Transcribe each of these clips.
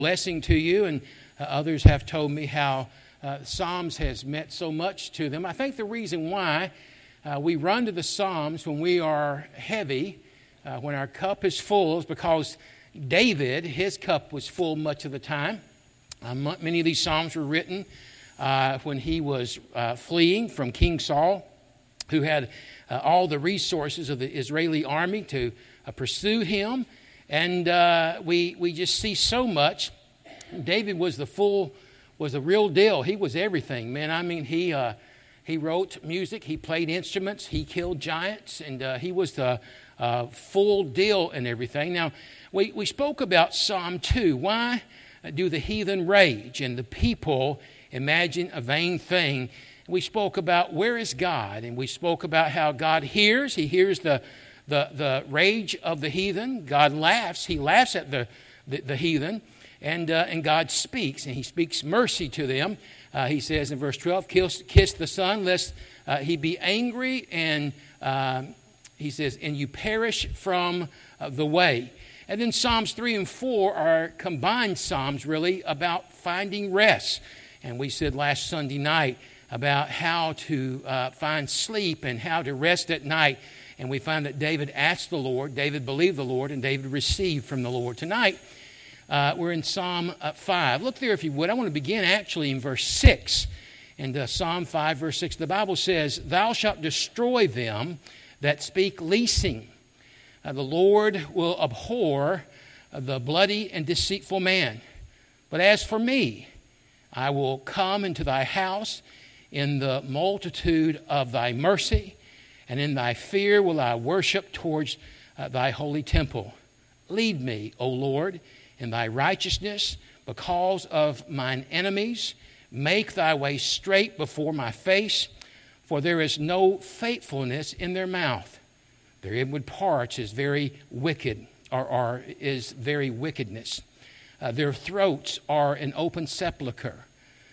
blessing to you, and others have told me how Psalms has meant so much to them. I think the reason why we run to the Psalms when we are heavy, when our cup is full, is because David, his cup was full much of the time. Many of these Psalms were written when he was fleeing from King Saul, who had all the resources of the Israeli army to pursue him. And we just see so much. David was the real deal. He was everything, man. I mean, he wrote music, he played instruments, he killed giants, and he was the full deal and everything. Now, we spoke about Psalm 2. Why do the heathen rage and the people imagine a vain thing? We spoke about where is God, and we spoke about how God hears. He hears the rage of the heathen. God laughs. He laughs at the heathen. And God speaks, and he speaks mercy to them. He says in verse 12, kiss the Son, lest he be angry. And he says, and you perish from the way. And then Psalms 3 and 4 are combined Psalms, really, about finding rest. And we said last Sunday night about how to find sleep and how to rest at night. And we find that David asked the Lord, David believed the Lord, and David received from the Lord. Tonight, we're in Psalm 5. Look there if you would. I want to begin actually in verse 6. In Psalm 5, verse 6, the Bible says, Thou shalt destroy them that speak leasing. The Lord will abhor the bloody and deceitful man. But as for me, I will come into thy house in the multitude of thy mercy, and in thy fear will I worship towards thy holy temple. Lead me, O Lord, in thy righteousness because of mine enemies. Make thy way straight before my face, for there is no faithfulness in their mouth. Their inward parts is very wicked, or is very wickedness. Their throats are an open sepulchre.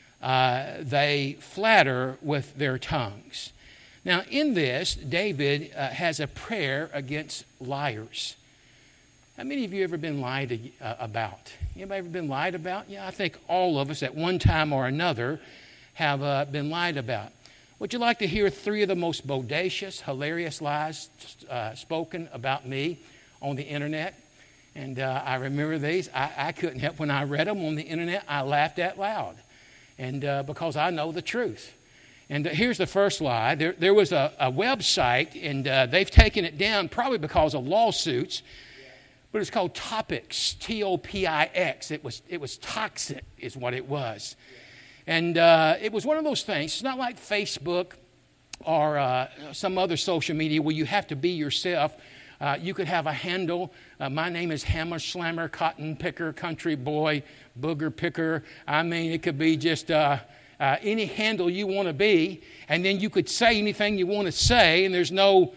They flatter with their tongues. Now, in this, David has a prayer against liars. How many of you ever been lied about? Anybody ever been lied about? Yeah, I think all of us at one time or another have been lied about. Would you like to hear 3 of the most bodacious, hilarious lies spoken about me on the internet? And I remember these. I couldn't help when I read them on the internet. I laughed out loud, and because I know the truth. And here's the first lie. There was a website, and they've taken it down probably because of lawsuits. But it's called Topix, T-O-P-I-X. It was toxic is what it was. And it was one of those things. It's not like Facebook or some other social media where you have to be yourself. You could have a handle. My name is Hammer Slammer, Cotton Picker, Country Boy, Booger Picker. I mean, it could be just any handle you want to be. And then you could say anything you want to say, and there's no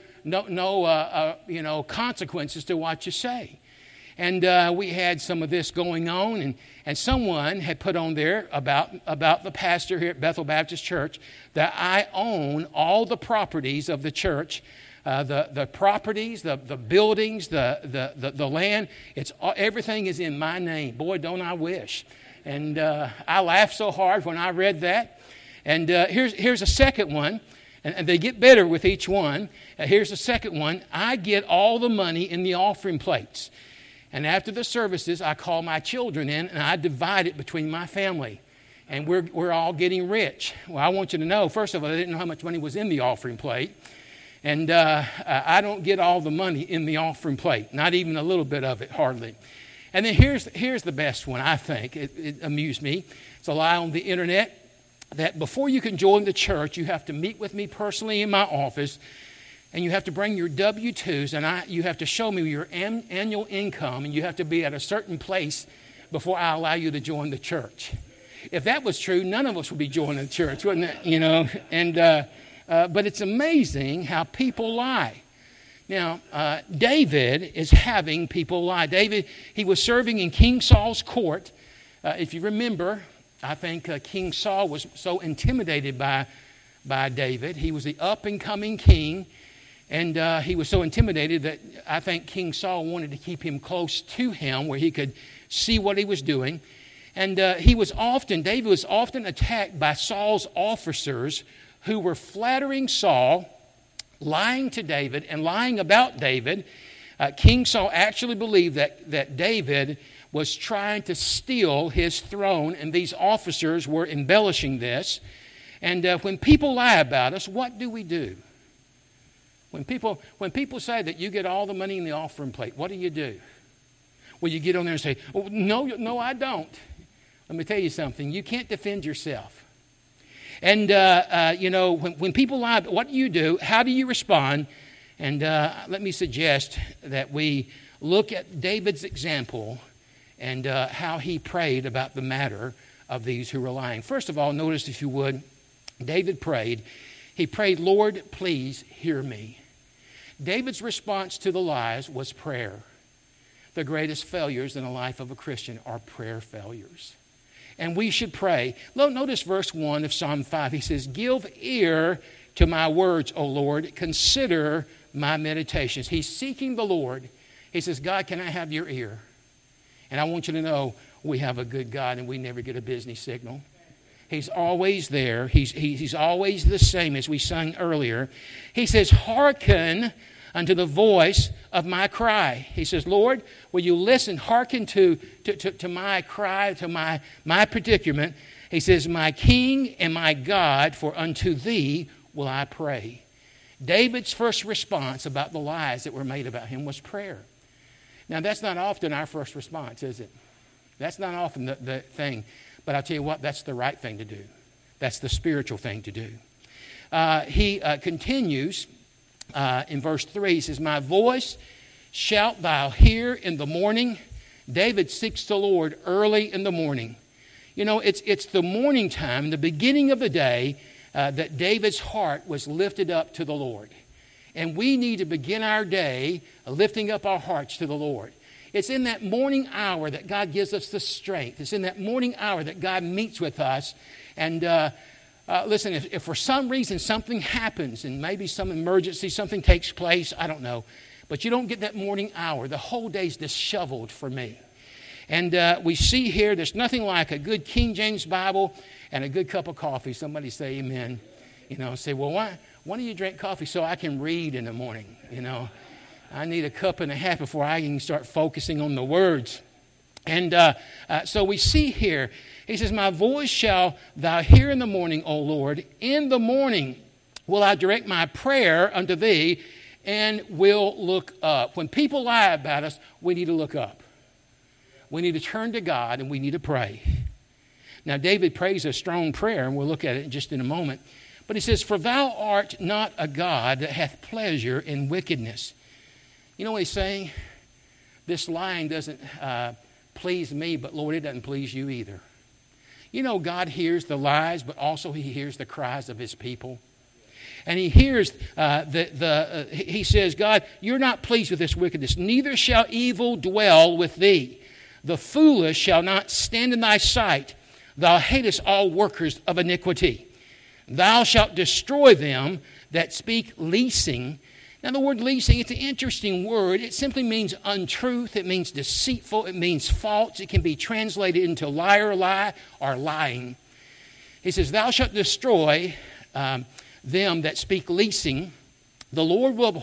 consequences to what you say. And we had some of this going on, and someone had put on there about the pastor here at Bethel Baptist Church that I own all the properties of the church, the properties, the buildings, the land. Everything is in my name. Boy, don't I wish. And I laughed so hard when I read that. And here's a second one. And they get better with each one. Here's the second one. I get all the money in the offering plates. And after the services, I call my children in, and I divide it between my family. And we're all getting rich. Well, I want you to know, first of all, I didn't know how much money was in the offering plate. And I don't get all the money in the offering plate, not even a little bit of it, hardly. And then here's the best one, I think. It amused me. It's a lie on the internet that before you can join the church, you have to meet with me personally in my office, and you have to bring your W-2s, and you have to show me your annual income, and you have to be at a certain place before I allow you to join the church. If that was true, none of us would be joining the church, wouldn't it? And but it's amazing how people lie. Now, David is having people lie. David, he was serving in King Saul's court. If you remember, I think King Saul was so intimidated by David. He was the up-and-coming king, and he was so intimidated that I think King Saul wanted to keep him close to him where he could see what he was doing. And David was often attacked by Saul's officers who were flattering Saul, lying to David and lying about David. King Saul actually believed that David was trying to steal his throne, and these officers were embellishing this. And when people lie about us, what do we do? When people say that you get all the money in the offering plate, what do? Well, you get on there and say, oh, no, I don't. Let me tell you something. You can't defend yourself. And, when people lie, what do? How do you respond? And let me suggest that we look at David's example and how he prayed about the matter of these who were lying. First of all, notice, if you would, David prayed. He prayed, Lord, please hear me. David's response to the lies was prayer. The greatest failures in the life of a Christian are prayer failures. And we should pray. Notice verse 1 of Psalm 5. He says, give ear to my words, O Lord. Consider my meditations. He's seeking the Lord. He says, God, can I have your ear? And I want you to know we have a good God and we never get a busy signal. He's always there. He's always the same, as we sung earlier. He says, hearken unto the voice of my cry. He says, Lord, will you listen, hearken to my cry, to my predicament. He says, my King and my God, for unto thee will I pray. David's first response about the lies that were made about him was prayer. Now, that's not often our first response, is it? That's not often the thing. But I'll tell you what, that's the right thing to do. That's the spiritual thing to do. He continues in verse 3. He says, my voice shalt thou hear in the morning. David seeks the Lord early in the morning. You know, it's the morning time, the beginning of the day, that David's heart was lifted up to the Lord. And we need to begin our day lifting up our hearts to the Lord. It's in that morning hour that God gives us the strength. It's in that morning hour that God meets with us. And listen, if for some reason something happens and maybe some emergency, something takes place, I don't know. But you don't get that morning hour. The whole day's disheveled for me. And we see here there's nothing like a good King James Bible and a good cup of coffee. Somebody say amen. You know, say, well, why do you drink coffee? So I can read in the morning, you know. I need a cup and a half before I can start focusing on the words. And so we see here, he says, my voice shall thou hear in the morning, O Lord. In the morning will I direct my prayer unto thee and will look up. When people lie about us, we need to look up. We need to turn to God and we need to pray. Now, David prays a strong prayer, and we'll look at it just in a moment. But he says, for thou art not a God that hath pleasure in wickedness. You know what he's saying? This lying doesn't please me, but Lord, it doesn't please you either. You know, God hears the lies, but also he hears the cries of his people. And he hears, he says, God, you're not pleased with this wickedness. Neither shall evil dwell with thee. The foolish shall not stand in thy sight. Thou hatest all workers of iniquity. Thou shalt destroy them that speak leasing. Now, the word leasing, it's an interesting word. It simply means untruth. It means deceitful. It means false. It can be translated into liar, lie, or lying. He says, thou shalt destroy them that speak leasing. The Lord will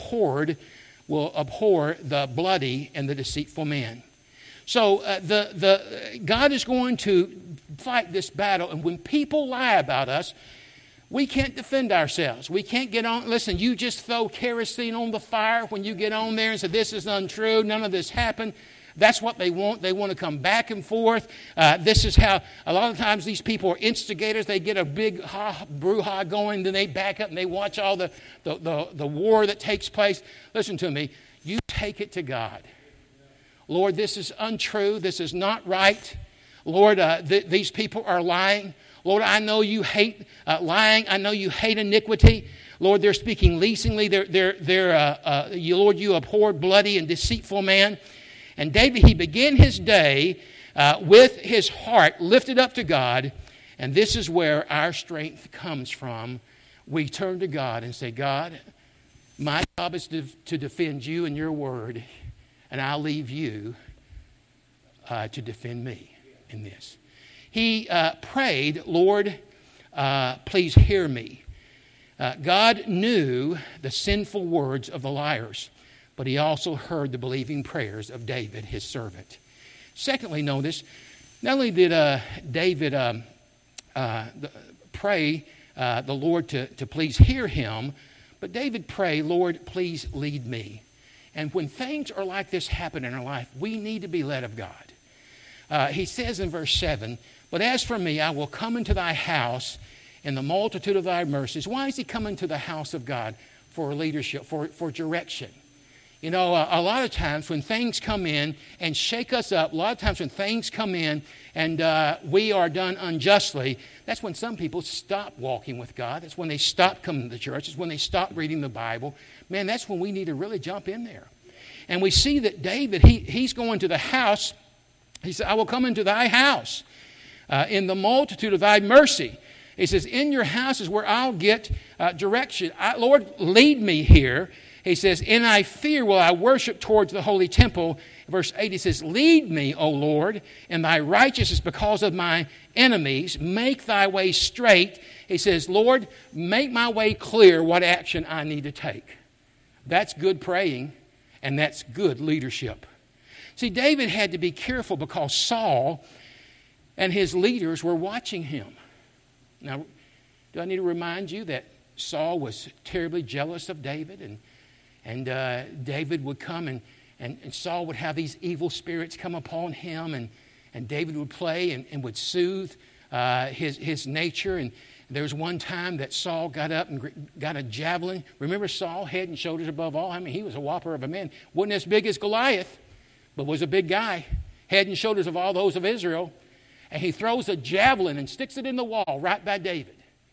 abhor the bloody and the deceitful man. So God is going to fight this battle. And when people lie about us, we can't defend ourselves. We can't get on. Listen, you just throw kerosene on the fire when you get on there and say, this is untrue. None of this happened. That's what they want. They want to come back and forth. This is how a lot of times these people are instigators. They get a big brouhaha going, then they back up and they watch all the war that takes place. Listen to me. You take it to God. Lord, this is untrue. This is not right. Lord, these people are lying. Lord, I know you hate lying. I know you hate iniquity. Lord, they're speaking leasingly. Lord, you abhor bloody and deceitful man. And David, he began his day with his heart lifted up to God. And this is where our strength comes from. We turn to God and say, God, my job is to defend you and your word. And I'll leave you to defend me in this. he prayed, Lord, please hear me. God knew the sinful words of the liars, but he also heard the believing prayers of David, his servant. Secondly, notice, not only did David pray the Lord to please hear him, but David prayed, Lord, please lead me. And when things are like this happen in our life, we need to be led of God. He says in verse 7, but as for me, I will come into thy house in the multitude of thy mercies. Why is he coming to the house of God? For leadership, for direction. You know, a lot of times when things come in and shake us up, a lot of times when things come in and we are done unjustly, that's when some people stop walking with God. That's when they stop coming to church. It's when they stop reading the Bible. Man, that's when we need to really jump in there. And we see that David, he's going to the house. He said, I will come into thy house in the multitude of thy mercy. He says, in your house is where I'll get direction. Lord, lead me here. He says, in thy fear will I worship towards the holy temple. Verse 8, he says, lead me, O Lord, in thy righteousness because of my enemies. Make thy way straight. He says, Lord, make my way clear what action I need to take. That's good praying, and that's good leadership. See, David had to be careful because Saul and his leaders were watching him. Now, do I need to remind you that Saul was terribly jealous of David, and David would come and Saul would have these evil spirits come upon him, and David would play and would soothe his nature. And there was one time that Saul got up and got a javelin. Remember Saul, head and shoulders above all? I mean, he was a whopper of a man. Wasn't as big as Goliath, but was a big guy, head and shoulders of all those of Israel. And he throws a javelin and sticks it in the wall right by David.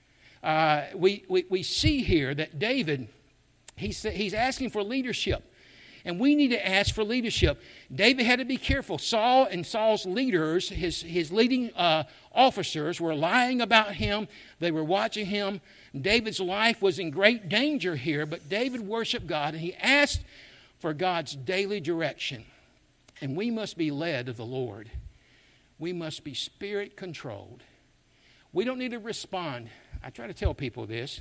We see here that David, he's asking for leadership. And we need to ask for leadership. David had to be careful. Saul and Saul's leaders, his leading officers, were lying about him. They were watching him. David's life was in great danger here, but David worshiped God, and he asked for God's daily direction. And we must be led of the Lord. We must be spirit-controlled. We don't need to respond. I try to tell people this.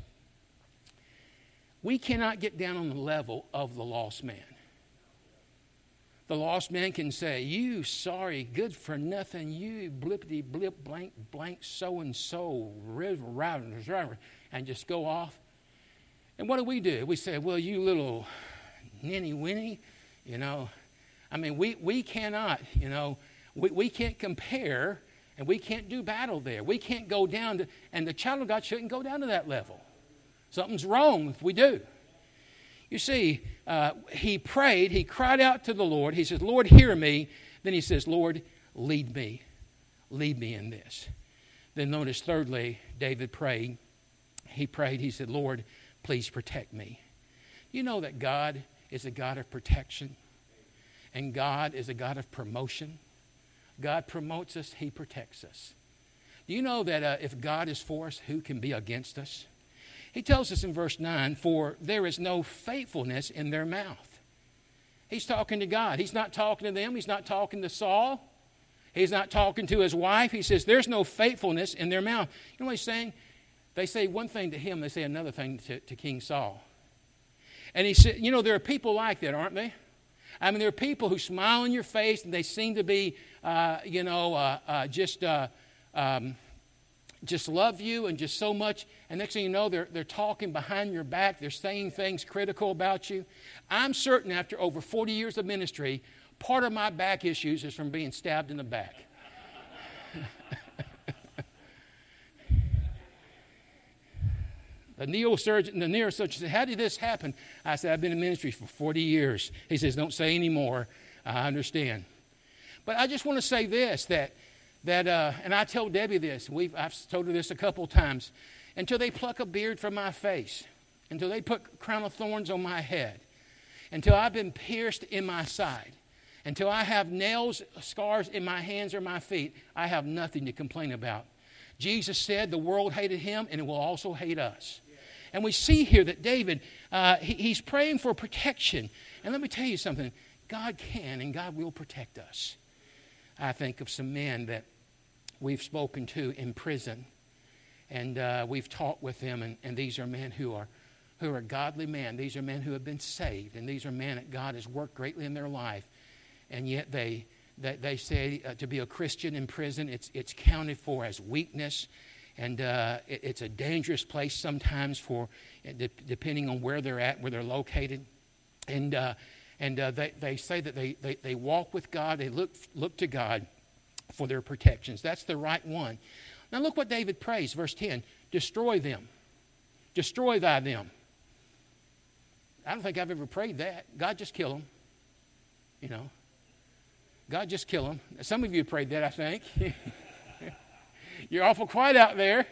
We cannot get down on the level of the lost man. The lost man can say, you sorry, good for nothing, you blippity blip blank blank so-and-so, and just go off. And what do? We say, well, you little ninny-winny, you know. I mean, we cannot, you know, we can't compare, and we can't do battle there. We can't go down to, and the child of God shouldn't go down to that level. Something's wrong if we do. You see, he prayed, he cried out to the Lord. He says, Lord, hear me. Then he says, Lord, lead me. Lead me in this. Then notice, thirdly, David prayed. He said, Lord, please protect me. You know that God is a God of protection, and God is a God of promotion. God promotes us, he protects us. Do you know that if God is for us, who can be against us? He tells us in verse 9, for there is no faithfulness in their mouth. He's talking to God. He's not talking to them. He's not talking to Saul. He's not talking to his wife. He says there's no faithfulness in their mouth. You know what he's saying? They say one thing to him, they say another thing to King Saul. And he said, you know, there are people like that, aren't they? I mean, there are people who smile in your face and they seem to be, just love you and just so much. And next thing you know, they're talking behind your back. They're saying things critical about you. I'm certain after over 40 years of ministry, part of my back issues is from being stabbed in the back. The neurosurgeon said, how did this happen? I said, I've been in ministry for 40 years. He says, don't say any more. I understand. But I just want to say this, that and I told Debbie this. I've told her this a couple of times. Until they pluck a beard from my face, until they put a crown of thorns on my head, until I've been pierced in my side, until I have nails, scars in my hands or my feet, I have nothing to complain about. Jesus said the world hated him, and it will also hate us. And we see here that David, he's praying for protection. And let me tell you something. God can and God will protect us. I think of some men that we've spoken to in prison. And we've talked with them, and these are men who are godly men. These are men who have been saved, and these are men that God has worked greatly in their life. And yet they say to be a Christian in prison, it's counted for as weakness, and it's a dangerous place sometimes for, depending on where they're at, where they're located. And they say that they walk with God, they look to God for their protections. That's the right one. Now look what David prays, verse 10. Destroy them. Destroy thy them. I don't think I've ever prayed that. God, just kill them. You know. God, just kill them. Some of you prayed that, I think. You're awful quiet out there.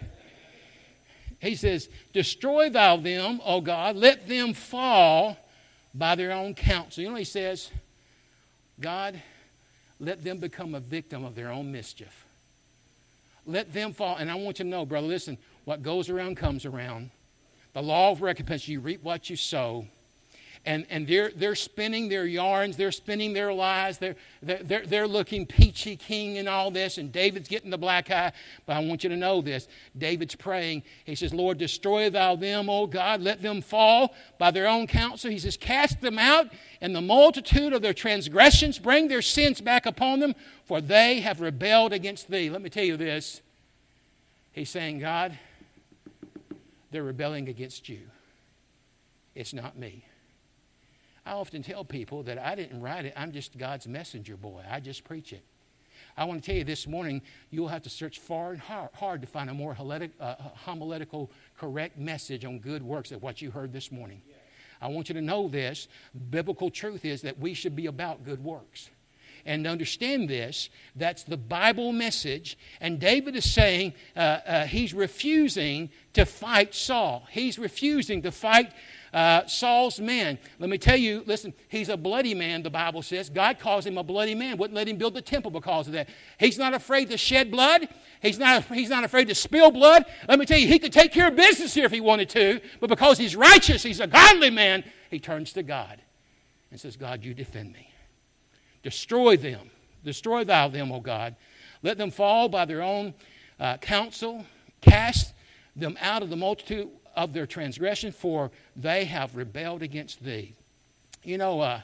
He says, destroy thou them, O God. Let them fall by their own counsel. You know what he says? God, let them become a victim of their own mischief. Let them fall. And I want you to know, brother, listen, what goes around comes around. The law of recompense, you reap what you sow. And they're spinning their yarns, they're spinning their lies, they're looking peachy keen and all this, and David's getting the black eye. But I want you to know this. David's praying. He says, Lord, destroy thou them, O God. Let them fall by their own counsel. He says, cast them out in the multitude of their transgressions. Bring their sins back upon them, for they have rebelled against thee. Let me tell you this. He's saying, God, they're rebelling against you. It's not me. I often tell people that I didn't write it. I'm just God's messenger boy. I just preach it. I want to tell you this morning, you'll have to search far and hard to find a more homiletical, correct message on good works than what you heard this morning. I want you to know this. Biblical truth is that we should be about good works. And to understand this, that's the Bible message. And David is saying he's refusing to fight Saul. He's refusing to fight Saul's men. Let me tell you, listen, he's a bloody man, the Bible says. God calls him a bloody man. Wouldn't let him build the temple because of that. He's not afraid to shed blood. He's not afraid to spill blood. Let me tell you, he could take care of business here if he wanted to, but because he's righteous, he's a godly man, he turns to God and says, God, you defend me. Destroy them. Destroy thou them, O God. Let them fall by their own counsel. Cast them out of the multitude of their transgression, for they have rebelled against thee. You know,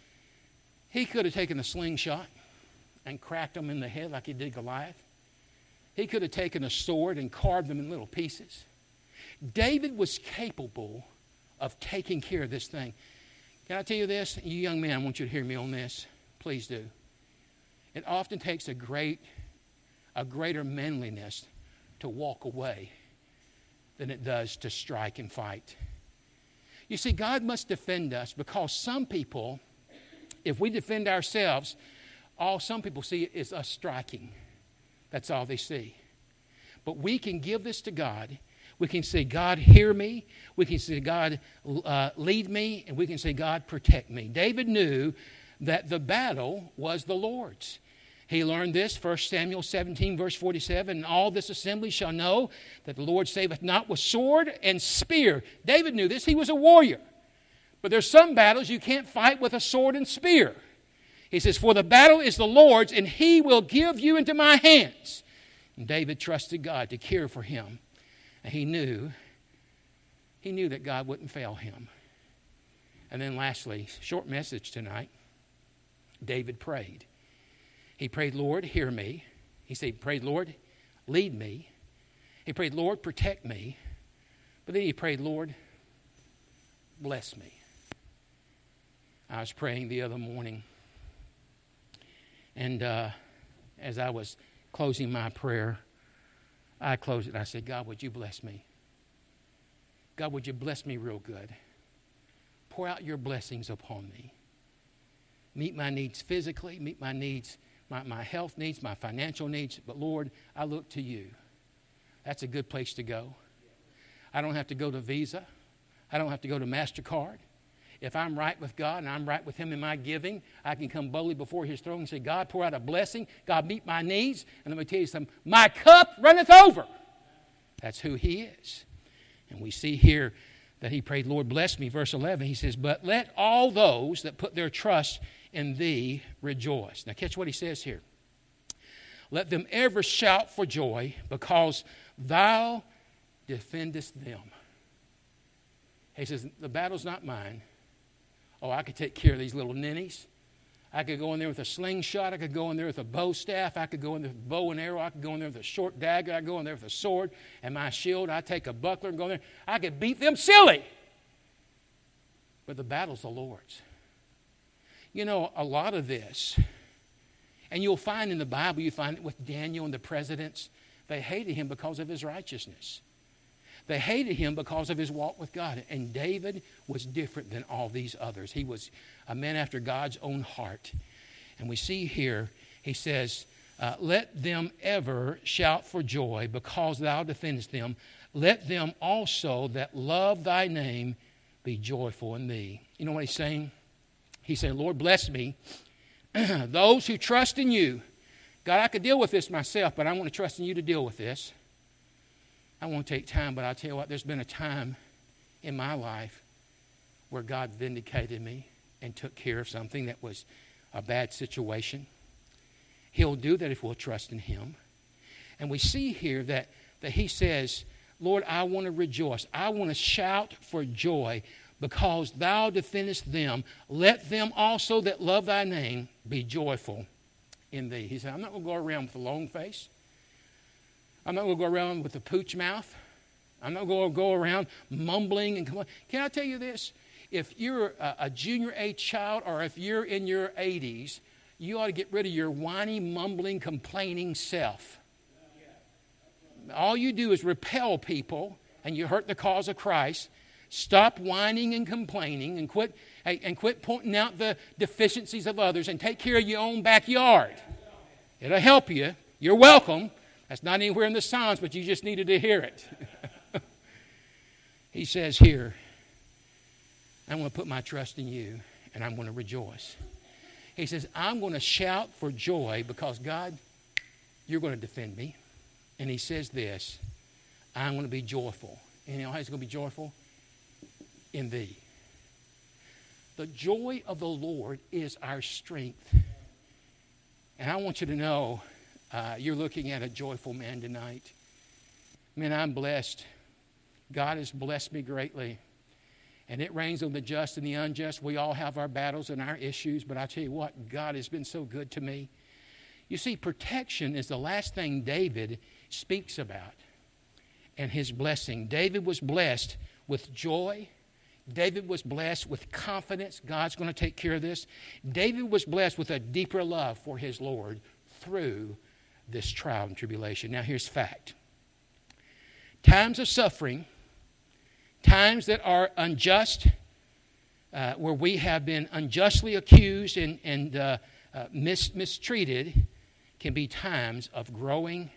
he could have taken a slingshot and cracked them in the head like he did Goliath. He could have taken a sword and carved them in little pieces. David was capable of taking care of this thing. Can I tell you this? You young men, I want you to hear me on this. Please do. It often takes a greater manliness to walk away than it does to strike and fight. You see, God must defend us because some people, if we defend ourselves, all some people see is us striking. That's all they see. But we can give this to God. We can say, God, hear me. We can say, God, lead me. And we can say, God, protect me. David knew that the battle was the Lord's. He learned this, 1 Samuel 17, verse 47, and all this assembly shall know that the Lord saveth not with sword and spear. David knew this. He was a warrior. But there's some battles you can't fight with a sword and spear. He says, for the battle is the Lord's, and he will give you into my hands. And David trusted God to care for him. And he knew that God wouldn't fail him. And then lastly, short message tonight, David prayed. He prayed, Lord, hear me. He prayed, Lord, lead me. He prayed, Lord, protect me. But then he prayed, Lord, bless me. I was praying the other morning, and as I was closing my prayer, I closed it and I said, God, would you bless me? God, would you bless me real good? Pour out your blessings upon me. Meet my needs physically, meet my needs, my health needs, my financial needs. But Lord, I look to you. That's a good place to go. I don't have to go to Visa. I don't have to go to MasterCard. If I'm right with God and I'm right with him in my giving, I can come boldly before his throne and say, God, pour out a blessing. God, meet my needs. And let me tell you something. My cup runneth over. That's who he is. And we see here that he prayed, Lord, bless me. Verse 11, he says, but let all those that put their trust in thee rejoice. Now catch what he says here. let them ever shout for joy, because thou defendest them. He says, the battle's not mine. Oh, I could take care of these little ninnies. I could go in there with a slingshot. I could go in there with a bow staff. I could go in there with a bow and arrow. I could go in there with a short dagger. I could go in there with a sword and my shield. I take a buckler and go in there. I could beat them silly. But the battle's the Lord's. You know, a lot of this, and you'll find in the Bible, you find it with Daniel and the presidents, they hated him because of his righteousness. They hated him because of his walk with God. And David was different than all these others. He was a man after God's own heart. And we see here, he says, let them ever shout for joy, because thou defendest them. Let them also that love thy name be joyful in thee. You know what he's saying? He's saying, Lord, bless me. Those who trust in you. God, I could deal with this myself, but I want to trust in you to deal with this. I won't take time, but I'll tell you what, there's been a time in my life where God vindicated me and took care of something that was a bad situation. He'll do that if we'll trust in him. And we see here that he says, Lord, I want to rejoice. I want to shout for joy, because thou defendest them. Let them also that love thy name be joyful in thee. He said, I'm not going to go around with a long face. I'm not going to go around with a pooch mouth. I'm not going to go around mumbling and complaining. Can I tell you this? If you're a junior age child, or if you're in your 80s, you ought to get rid of your whiny, mumbling, complaining self. All you do is repel people, and you hurt the cause of Christ. Stop whining and complaining, and quit pointing out the deficiencies of others, and take care of your own backyard. It'll help you. You're welcome. That's not anywhere in the Psalms, but you just needed to hear it. He says here, I'm going to put my trust in you, and I'm going to rejoice. He says, I'm going to shout for joy, because God, you're going to defend me. And he says this, I'm going to be joyful. And you know how he's going to be joyful? In thee. The joy of the Lord is our strength. And I want you to know, you're looking at a joyful man tonight. Man, I'm blessed. God has blessed me greatly. And it rains on the just and the unjust. We all have our battles and our issues. But I tell you what, God has been so good to me. You see, protection is the last thing David speaks about. And his blessing. David was blessed with joy. David was blessed with confidence. God's going to take care of this. David was blessed with a deeper love for his Lord through this trial and tribulation. Now here's fact. Times of suffering, times that are unjust, where we have been unjustly accused and mistreated, can be times of growing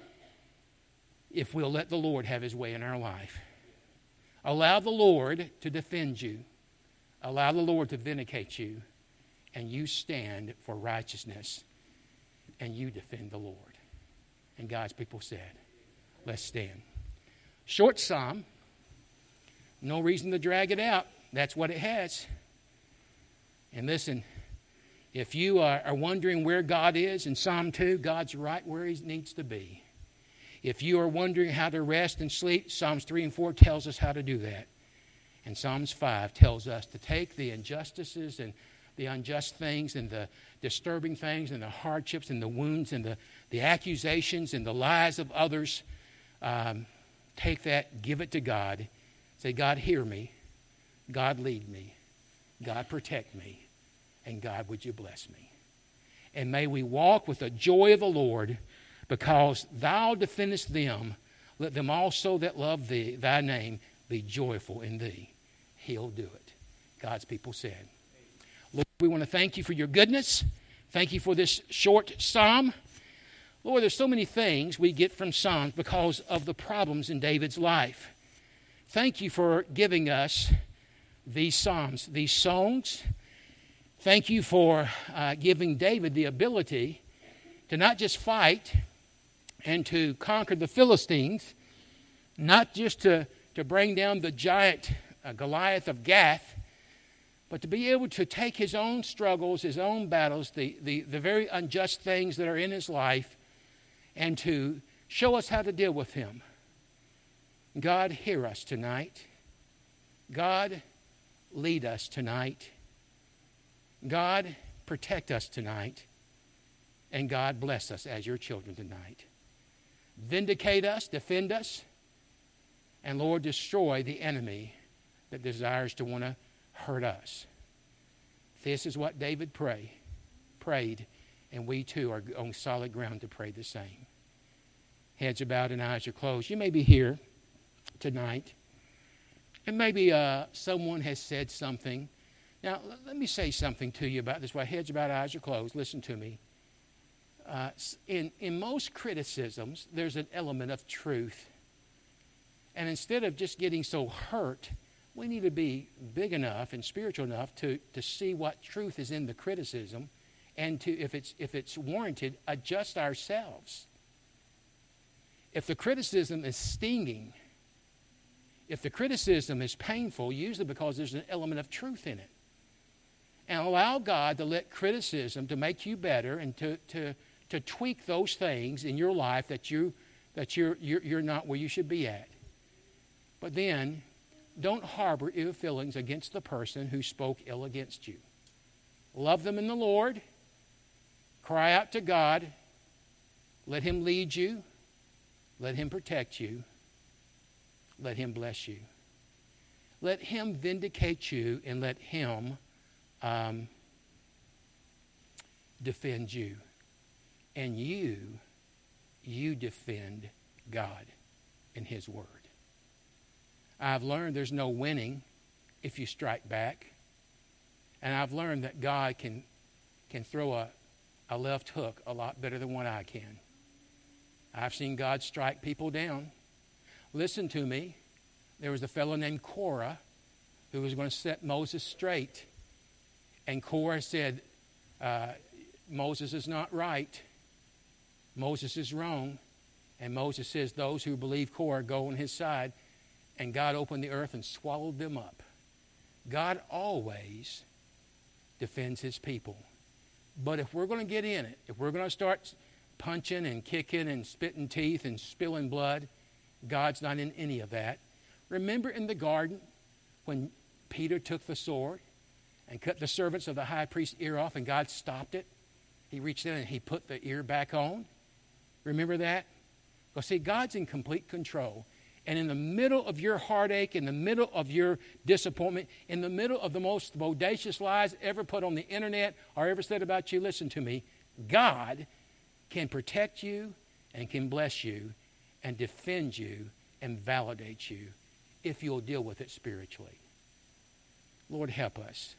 if we'll let the Lord have his way in our life. Allow the Lord to defend you. Allow the Lord to vindicate you. And you stand for righteousness. And you defend the Lord. And God's people said, let's stand. Short psalm. No reason to drag it out. That's what it has. And listen, if you are wondering where God is in Psalm 2, God's right where he needs to be. If you are wondering how to rest and sleep, Psalms 3 and 4 tells us how to do that. And Psalms 5 tells us to take the injustices and the unjust things and the disturbing things and the hardships and the wounds and the accusations and the lies of others. Take that, give it to God. Say, God, hear me. God, lead me. God, protect me. And God, would you bless me? And may we walk with the joy of the Lord, because thou defendest them. Let them also that love thee, thy name, be joyful in thee. He'll do it. God's people said. Lord, we want to thank you for your goodness. Thank you for this short psalm. Lord, there's so many things we get from Psalms because of the problems in David's life. Thank you for giving us these psalms, these songs. Thank you for giving David the ability to not just fight and to conquer the Philistines, not just to bring down the giant Goliath of Gath, but to be able to take his own struggles, his own battles, the very unjust things that are in his life, and to show us how to deal with him. God, hear us tonight. God, lead us tonight. God, protect us tonight. And God, bless us as your children tonight. Vindicate us, defend us, and Lord, destroy the enemy that desires to want to hurt us. This is what David prayed, and we too are on solid ground to pray the same. Heads are bowed and eyes are closed. You may be here tonight, and maybe someone has said something. Now, let me say something to you about this. While heads are bowed, eyes are closed, listen to me. In most criticisms, there's an element of truth. And instead of just getting so hurt, we need to be big enough and spiritual enough to see what truth is in the criticism, and to, if it's warranted, adjust ourselves. If the criticism is stinging, if the criticism is painful, usually because there's an element of truth in it. And allow God to let criticism to make you better and to tweak those things in your life that you're not where you should be at. But then, don't harbor ill feelings against the person who spoke ill against you. Love them in the Lord. Cry out to God. Let him lead you. Let him protect you. Let him bless you. Let him vindicate you, and let him defend you. And you defend God and his word. I've learned there's no winning if you strike back. And I've learned that God can throw a left hook a lot better than what I can. I've seen God strike people down. Listen to me. There was a fellow named Korah who was going to set Moses straight. And Korah said, Moses is not right. Moses is wrong. And Moses says, those who believe Korah go on his side. And God opened the earth and swallowed them up. God always defends his people. But if we're going to get in it, if we're going to start punching and kicking and spitting teeth and spilling blood, God's not in any of that. Remember in the garden when Peter took the sword and cut the servants of the high priest's ear off, and God stopped it? He reached in and he put the ear back on. Remember that? Well, see, God's in complete control. And in the middle of your heartache, in the middle of your disappointment, in the middle of the most bodacious lies ever put on the internet or ever said about you, listen to me, God can protect you and can bless you and defend you and validate you if you'll deal with it spiritually. Lord, help us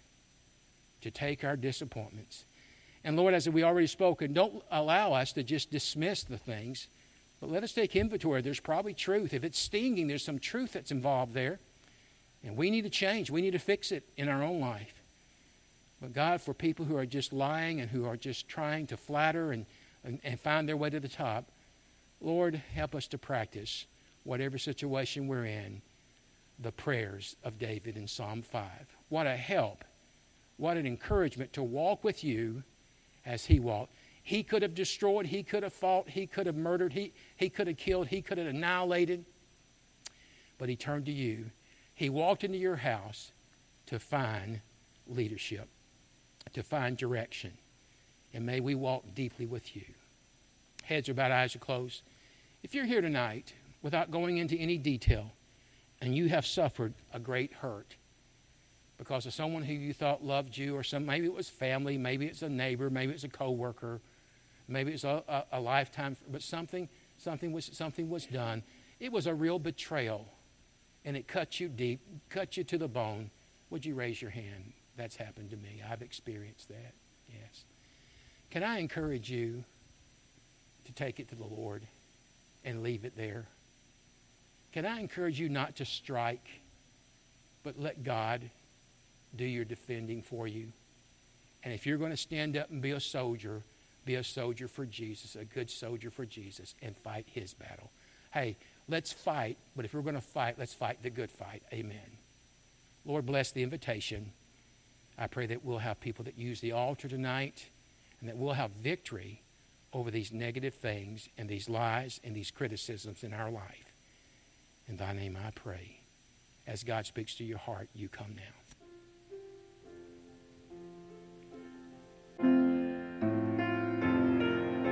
to take our disappointments. And Lord, as we already spoken, don't allow us to just dismiss the things, but let us take inventory. There's probably truth. If it's stinging, there's some truth that's involved there. And we need to change. We need to fix it in our own life. But God, for people who are just lying and who are just trying to flatter and find their way to the top, Lord, help us to practice, whatever situation we're in, the prayers of David in Psalm 5. What a help. What an encouragement to walk with you as he walked. He could have destroyed, he could have fought, he could have murdered, he could have killed, he could have annihilated. But he turned to you. He walked into your house to find leadership, to find direction. And may we walk deeply with you. Heads are bowed, eyes are closed. If you're here tonight, without going into any detail, and you have suffered a great hurt because of someone who you thought loved you, or maybe it was family, maybe it's a neighbor, maybe it's a coworker, maybe it's a lifetime, but something was done. It was a real betrayal, and it cut you deep, cut you to the bone. Would you raise your hand? That's happened to me. I've experienced that. Yes. Can I encourage you to take it to the Lord and leave it there? Can I encourage you not to strike, but let God do your defending for you? And if you're going to stand up and be a soldier for Jesus, a good soldier for Jesus, and fight his battle. Hey, let's fight, but if we're going to fight, let's fight the good fight. Amen. Lord, bless the invitation. I pray that we'll have people that use the altar tonight, and that we'll have victory over these negative things and these lies and these criticisms in our life. In thy name I pray. As God speaks to your heart, you come now.